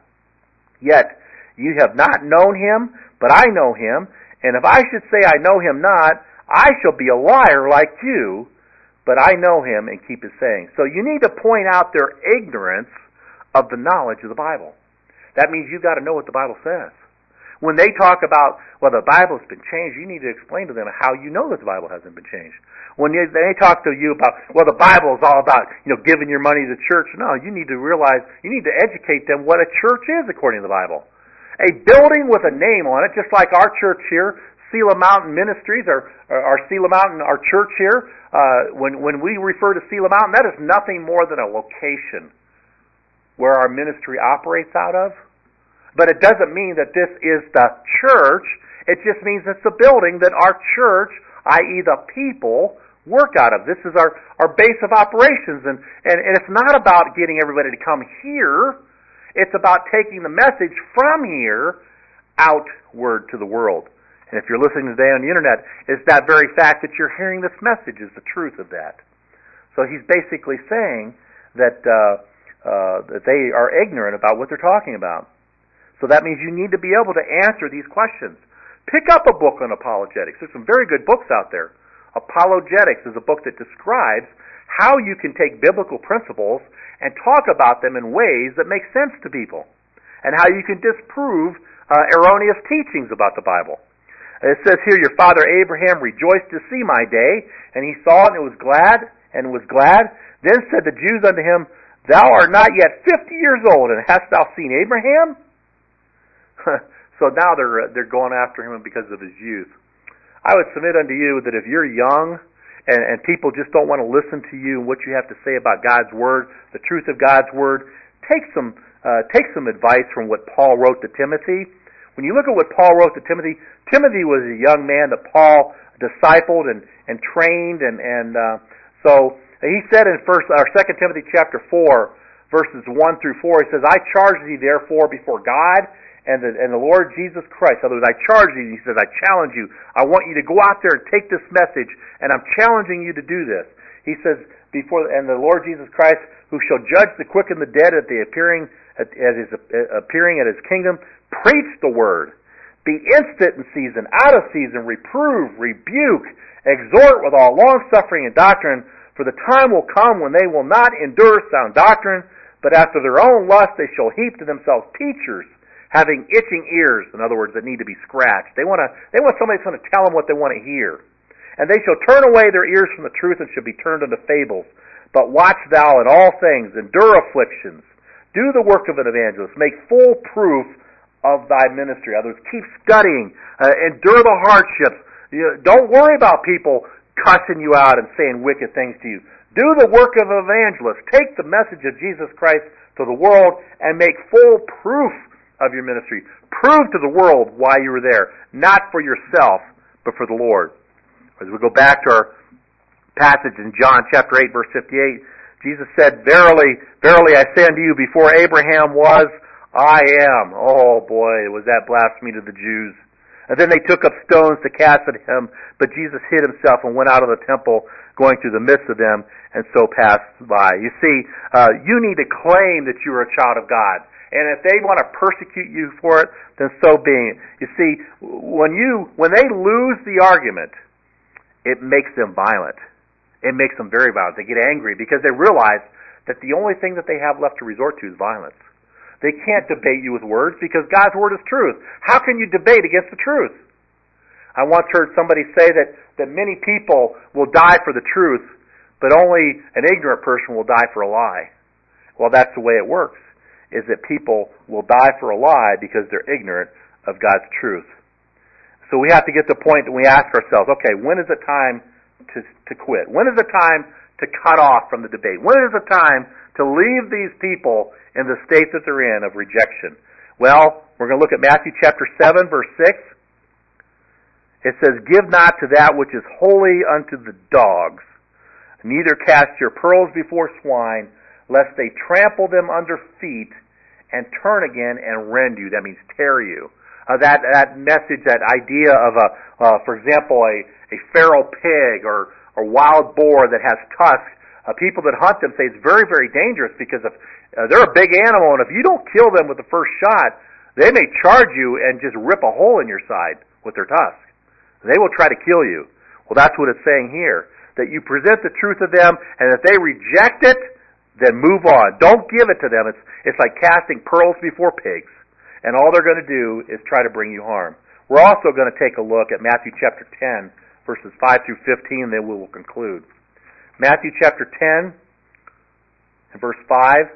Yet you have not known him, but I know him. And if I should say I know him not, I shall be a liar like you, but I know him and keep his saying. So you need to point out their ignorance of the knowledge of the Bible. That means you've got to know what the Bible says. When they talk about, the Bible's been changed, you need to explain to them how you know that the Bible hasn't been changed. When they talk to you about, the Bible is all about, giving your money to the church. No, you need to realize, you need to educate them what a church is according to the Bible. A building with a name on it, just like our church here, Sela Mountain Ministries, or Sela Mountain, our church here, when we refer to Sela Mountain, that is nothing more than a location where our ministry operates out of. But it doesn't mean that this is the church. It just means it's the building that our church, i.e. the people, work out of. This is our base of operations. And it's not about getting everybody to come here. It's about taking the message from here outward to the world. And if you're listening today on the internet, it's that very fact that you're hearing this message is the truth of that. So he's basically saying that they are ignorant about what they're talking about. So that means you need to be able to answer these questions. Pick up a book on apologetics. There's some very good books out there. Apologetics is a book that describes how you can take biblical principles and talk about them in ways that make sense to people, and how you can disprove erroneous teachings about the Bible. It says here, your father Abraham rejoiced to see my day, and he saw it and was glad. Then said the Jews unto him, Thou art not yet 50 years old, and hast thou seen Abraham? So now they're going after him because of his youth. I would submit unto you that if you're young and people just don't want to listen to you and what you have to say about God's Word, the truth of God's Word, take some advice from what Paul wrote to Timothy. When you look at what Paul wrote to Timothy, Timothy was a young man that Paul discipled and trained, and so he said in 2 Timothy chapter 4, verses 1 through 4, he says, I charge thee therefore before God and the Lord Jesus Christ. In other words, I charge you, he says, I challenge you. I want you to go out there and take this message, and I'm challenging you to do this. He says, and the Lord Jesus Christ, who shall judge the quick and the dead at his appearing at his kingdom, preach the word. Be instant in season, out of season, reprove, rebuke, exhort with all longsuffering and doctrine, for the time will come when they will not endure sound doctrine, but after their own lust they shall heap to themselves teachers, having itching ears, in other words, that need to be scratched. They want somebody that's going to tell them what they want to hear. And they shall turn away their ears from the truth and shall be turned unto fables. But watch thou in all things, endure afflictions, do the work of an evangelist, make full proof of thy ministry. In other words, keep studying, endure the hardships. Don't worry about people cussing you out and saying wicked things to you. Do the work of an evangelist. Take the message of Jesus Christ to the world and make full proof of your ministry. Prove to the world why you were there, not for yourself, but for the Lord. As we go back to our passage in John chapter 8, verse 58, Jesus said, Verily, verily, I say unto you, before Abraham was, I am. Oh boy, was that blasphemy to the Jews. And then they took up stones to cast at him, but Jesus hid himself and went out of the temple, going through the midst of them, and so passed by. You see, you need to claim that you are a child of God. And if they want to persecute you for it, then so be it. You see, when they lose the argument, it makes them violent. It makes them very violent. They get angry because they realize that the only thing that they have left to resort to is violence. They can't debate you with words because God's Word is truth. How can you debate against the truth? I once heard somebody say that many people will die for the truth, but only an ignorant person will die for a lie. Well, that's the way it works. is that people will die for a lie because they're ignorant of God's truth. So we have to get to the point that we ask ourselves, okay, when is it time to quit? When is it time to cut off from the debate? When is it time to leave these people in the state that they're in of rejection? Well, we're going to look at Matthew chapter 7, verse 6. It says, "Give not to that which is holy unto the dogs, neither cast your pearls before swine, lest they trample them under feet and turn again and rend you." That means tear you. That message, that idea of for example, a feral pig or wild boar that has tusks. People that hunt them say it's very, very dangerous because if they're a big animal, and if you don't kill them with the first shot, they may charge you and just rip a hole in your side with their tusks. They will try to kill you. Well, that's what it's saying here. That you present the truth to them, and if they reject it, then move on. Don't give it to them. It's like casting pearls before pigs. And all they're going to do is try to bring you harm. We're also going to take a look at Matthew chapter 10, verses 5 through 15, and then we will conclude. Matthew chapter 10, and verse 5.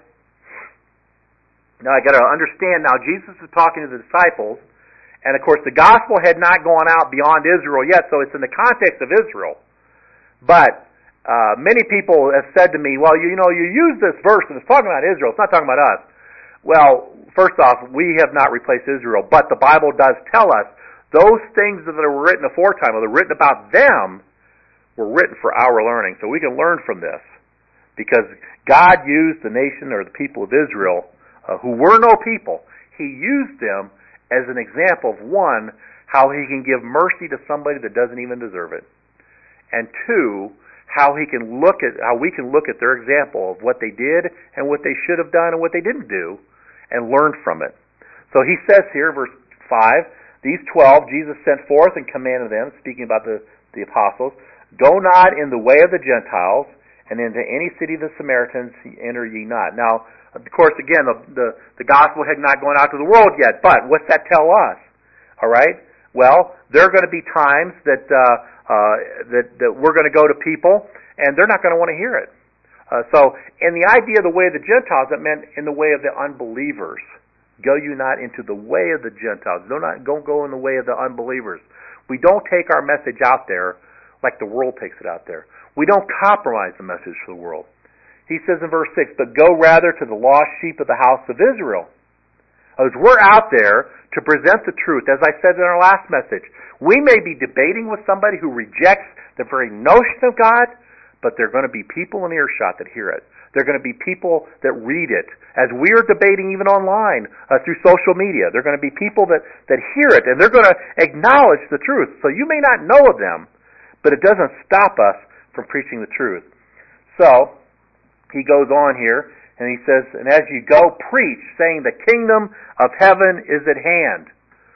Now I got to understand, now Jesus is talking to the disciples, and of course the gospel had not gone out beyond Israel yet, so it's in the context of Israel. But many people have said to me, well, you use this verse and it's talking about Israel, it's not talking about us. Well, first off, we have not replaced Israel, but the Bible does tell us those things that were written aforetime, or that were written about them, were written for our learning. So we can learn from this. Because God used the nation, or the people of Israel, who were no people, He used them as an example of, one, how He can give mercy to somebody that doesn't even deserve it. And two, how we can look at their example of what they did and what they should have done and what they didn't do, and learn from it. So he says here, verse 5, "These 12 Jesus sent forth and commanded them," speaking about the apostles, "Go not in the way of the Gentiles, and into any city of the Samaritans enter ye not." Now, of course, again, the gospel had not gone out to the world yet, but what's that tell us? All right? Well, there are going to be times that we're going to go to people, and they're not going to want to hear it. So, in the idea of the way of the Gentiles, it meant in the way of the unbelievers. Go you not into the way of the Gentiles. Don't go in the way of the unbelievers. We don't take our message out there like the world takes it out there. We don't compromise the message to the world. He says in verse 6, "But go rather to the lost sheep of the house of Israel." As we're out there to present the truth, as I said in our last message, we may be debating with somebody who rejects the very notion of God, but there are going to be people in earshot that hear it. There are going to be people that read it. As we are debating even online through social media, there are going to be people that hear it, and they're going to acknowledge the truth. So you may not know of them, but it doesn't stop us from preaching the truth. So, he goes on here, and he says, "And as you go, preach, saying the kingdom of heaven is at hand."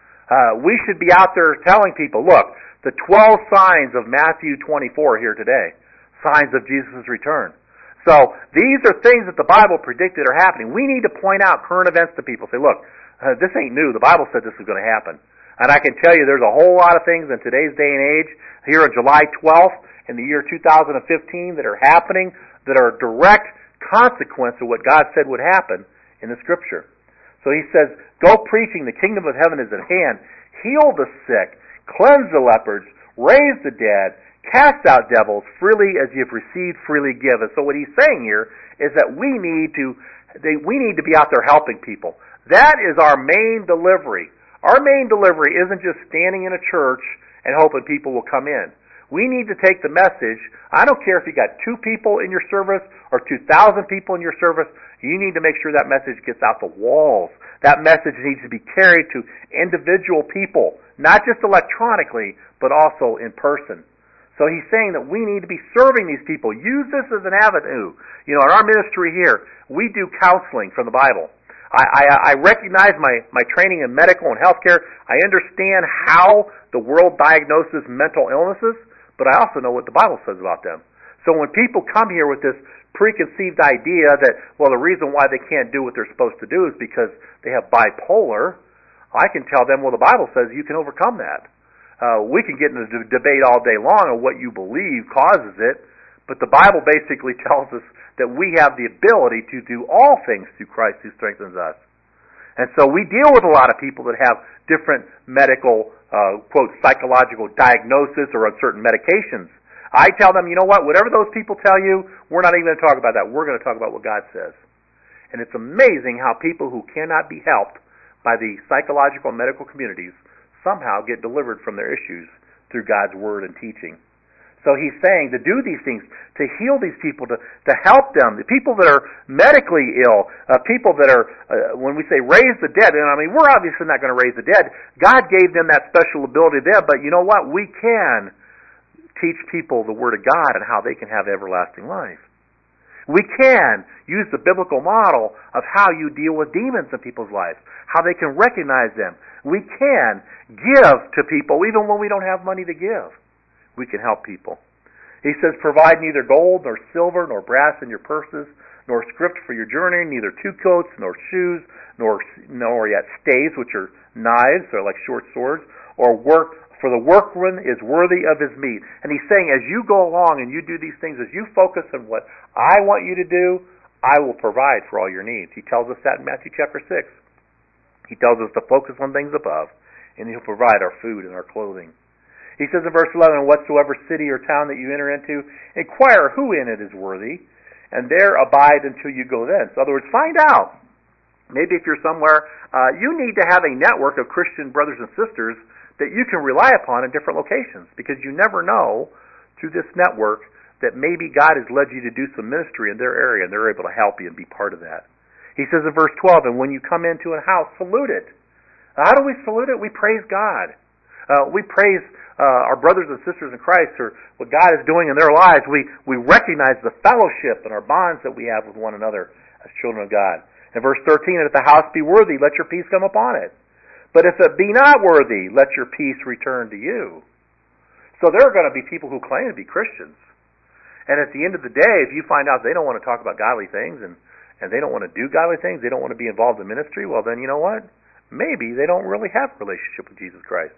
We should be out there telling people, look, the 12 signs of Matthew 24 here today. Signs of Jesus' return. So, these are things that the Bible predicted are happening. We need to point out current events to people. Say, look, this ain't new. The Bible said this was going to happen. And I can tell you there's a whole lot of things in today's day and age, here on July 12th, in the year 2015, that are happening, that are a direct consequence of what God said would happen in the Scripture. So he says, "Go preaching, the kingdom of heaven is at hand. Heal the sick, cleanse the lepers, raise the dead, cast out devils, freely as you have received, freely give." And so what he's saying here is that we need to be out there helping people. That is our main delivery. Our main delivery isn't just standing in a church and hoping people will come in. We need to take the message. I don't care if you got 2 people in your service or 2,000 people in your service. You need to make sure that message gets out the walls. That message needs to be carried to individual people, not just electronically, but also in person. So he's saying that we need to be serving these people. Use this as an avenue. In our ministry here, we do counseling from the Bible. I recognize my training in medical and healthcare. I understand how the world diagnoses mental illnesses, but I also know what the Bible says about them. So when people come here with this preconceived idea that, well, the reason why they can't do what they're supposed to do is because they have bipolar, I can tell them, well, the Bible says you can overcome that. We can get into debate all day long on what you believe causes it, but the Bible basically tells us that we have the ability to do all things through Christ who strengthens us. And so we deal with a lot of people that have different medical, quote, psychological diagnosis or on certain medications. I tell them, you know what, whatever those people tell you, we're not even going to talk about that. We're going to talk about what God says. And it's amazing how people who cannot be helped by the psychological and medical communities somehow get delivered from their issues through God's Word and teaching. So he's saying to do these things, to heal these people, to help them, the people that are medically ill, people that are, when we say raise the dead, and I mean, we're obviously not going to raise the dead. God gave them that special ability there, but you know what? We can teach people the Word of God and how they can have everlasting life. We can use the biblical model of how you deal with demons in people's lives, how they can recognize them. We can give to people even when we don't have money to give. We can help people. He says, provide neither gold nor silver nor brass in your purses, nor script for your journey, neither two coats nor shoes, nor yet staves, which are knives, or like short swords, or work, for the workman is worthy of his meat. And he's saying, as you go along and you do these things, as you focus on what I want you to do, I will provide for all your needs. He tells us that in Matthew chapter 6. He tells us to focus on things above, and he'll provide our food and our clothing. He says in verse 11, whatsoever city or town that you enter into, inquire who in it is worthy, and there abide until you go thence. In other words, find out. Maybe if you're somewhere, you need to have a network of Christian brothers and sisters that you can rely upon in different locations, because you never know through this network that maybe God has led you to do some ministry in their area and they're able to help you and be part of that. He says in verse 12, and when you come into a house, salute it. How do we salute it? We praise God. We praise our brothers and sisters in Christ for what God is doing in their lives. We recognize the fellowship and our bonds that we have with one another as children of God. In verse 13, and if the house be worthy, let your peace come upon it. But if it be not worthy, let your peace return to you. So there are going to be people who claim to be Christians. And at the end of the day, if you find out they don't want to talk about godly things and they don't want to do godly things, they don't want to be involved in ministry, well then, you know what? Maybe they don't really have a relationship with Jesus Christ.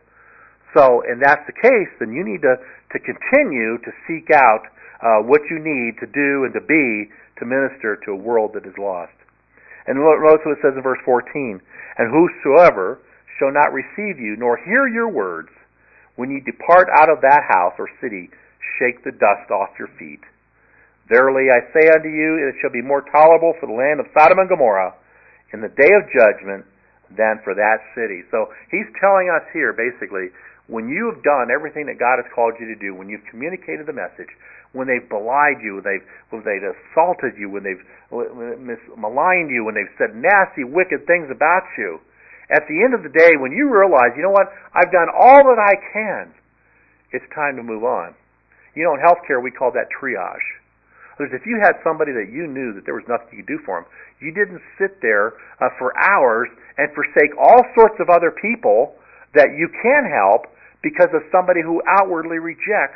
So, and that's the case, then you need to continue to seek out what you need to do and to be to minister to a world that is lost. And notice what it says in verse 14, and whosoever shall not receive you, nor hear your words, when ye depart out of that house or city, shake the dust off your feet. Verily I say unto you, it shall be more tolerable for the land of Sodom and Gomorrah in the day of judgment than for that city. So he's telling us here, basically, when you have done everything that God has called you to do, when you've communicated the message, when they've belied you, when they've assaulted you, when they've maligned you, when they've said nasty, wicked things about you, at the end of the day, when you realize, you know what, I've done all that I can, it's time to move on. You know, in healthcare, we call that triage. Because if you had somebody that you knew that there was nothing you could do for them, you didn't sit there for hours and forsake all sorts of other people that you can help because of somebody who outwardly rejects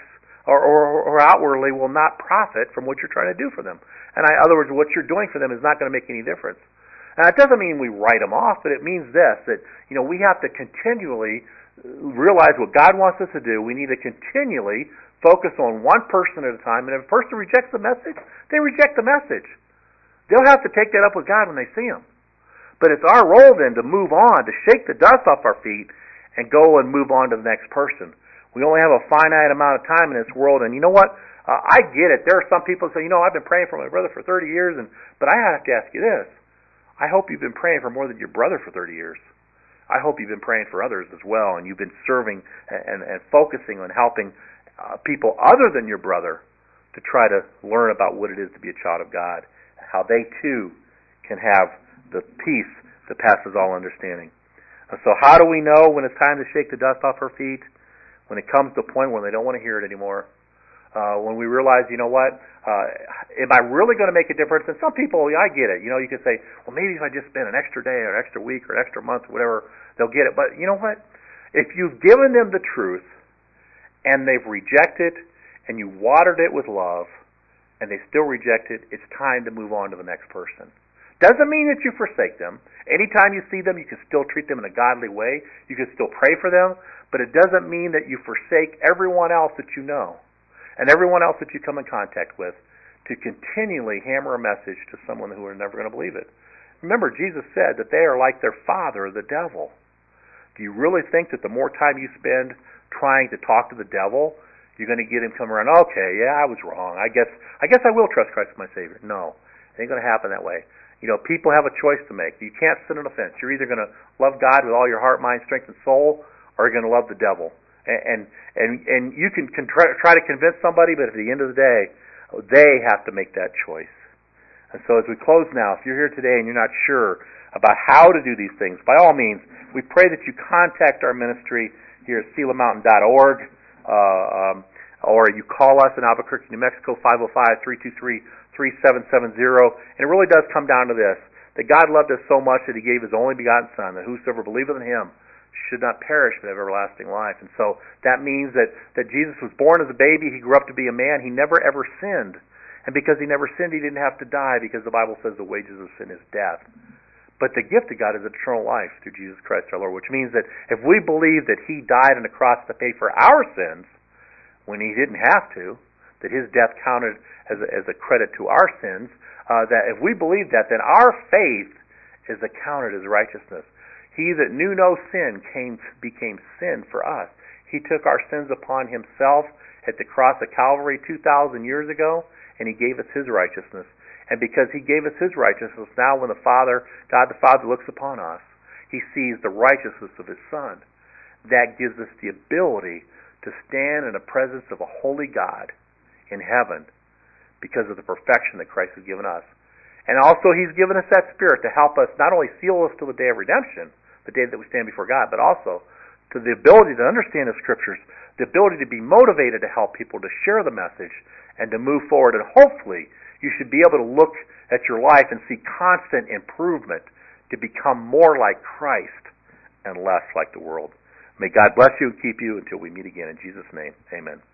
or outwardly will not profit from what you're trying to do for them. And in other words, what you're doing for them is not going to make any difference. And it doesn't mean we write them off, but it means this, that, you know, we have to continually realize what God wants us to do. We need to continually focus on one person at a time, and if a person rejects the message, they reject the message. They'll have to take that up with God when they see Him. But it's our role then to move on, to shake the dust off our feet, and go and move on to the next person. We only have a finite amount of time in this world, and you know what? I get it. There are some people who say, you know, I've been praying for my brother for 30 years, but I have to ask you this. I hope you've been praying for more than your brother for 30 years. I hope you've been praying for others as well, and you've been serving and focusing on helping people other than your brother to try to learn about what it is to be a child of God, how they too can have the peace that passes all understanding. So how do we know when it's time to shake the dust off our feet? When it comes to a point where they don't want to hear it anymore. When we realize, you know what, am I really going to make a difference? And some people, I get it. You know, you can say, well, maybe if I just spend an extra day or an extra week or an extra month or whatever, they'll get it. But you know what? If you've given them the truth and they've rejected and you watered it with love and they still reject it, it's time to move on to the next person. Doesn't mean that you forsake them. Anytime you see them, you can still treat them in a godly way. You can still pray for them. But it doesn't mean that you forsake everyone else that you know and everyone else that you come in contact with to continually hammer a message to someone who are never going to believe it. Remember, Jesus said that they are like their father, the devil. Do you really think that the more time you spend trying to talk to the devil, you're going to get him come around, okay, yeah, I was wrong. I guess I will trust Christ as my Savior. No, it ain't going to happen that way. People have a choice to make. You can't sit on a fence. You're either going to love God with all your heart, mind, strength, and soul, or you're going to love the devil. And you can try to convince somebody, but at the end of the day, they have to make that choice. And so as we close now, if you're here today and you're not sure about how to do these things, by all means, we pray that you contact our ministry here at SelaMountain.org, or you call us in Albuquerque, New Mexico, 505-323-3770. And it really does come down to this, that God loved us so much that He gave His only begotten Son, that whosoever believeth in Him should not perish but have everlasting life. And so that means that Jesus was born as a baby, He grew up to be a man, He never ever sinned. And because He never sinned, He didn't have to die, because the Bible says the wages of sin is death. But the gift of God is eternal life through Jesus Christ our Lord, which means that if we believe that He died on the cross to pay for our sins, when He didn't have to, that His death counted as a credit to our sins, that if we believe that, then our faith is accounted as righteousness. He that knew no sin became sin for us. He took our sins upon Himself at the cross of Calvary 2,000 years ago, and He gave us His righteousness. And because He gave us His righteousness, now when God the Father looks upon us, He sees the righteousness of His Son. That gives us the ability to stand in the presence of a holy God in heaven because of the perfection that Christ has given us. And also He's given us that Spirit to help us not only seal us to the day of redemption, the day that we stand before God, but also to the ability to understand the Scriptures, the ability to be motivated to help people, to share the message, and to move forward. And hopefully you should be able to look at your life and see constant improvement to become more like Christ and less like the world. May God bless you and keep you until we meet again. In Jesus' name, amen.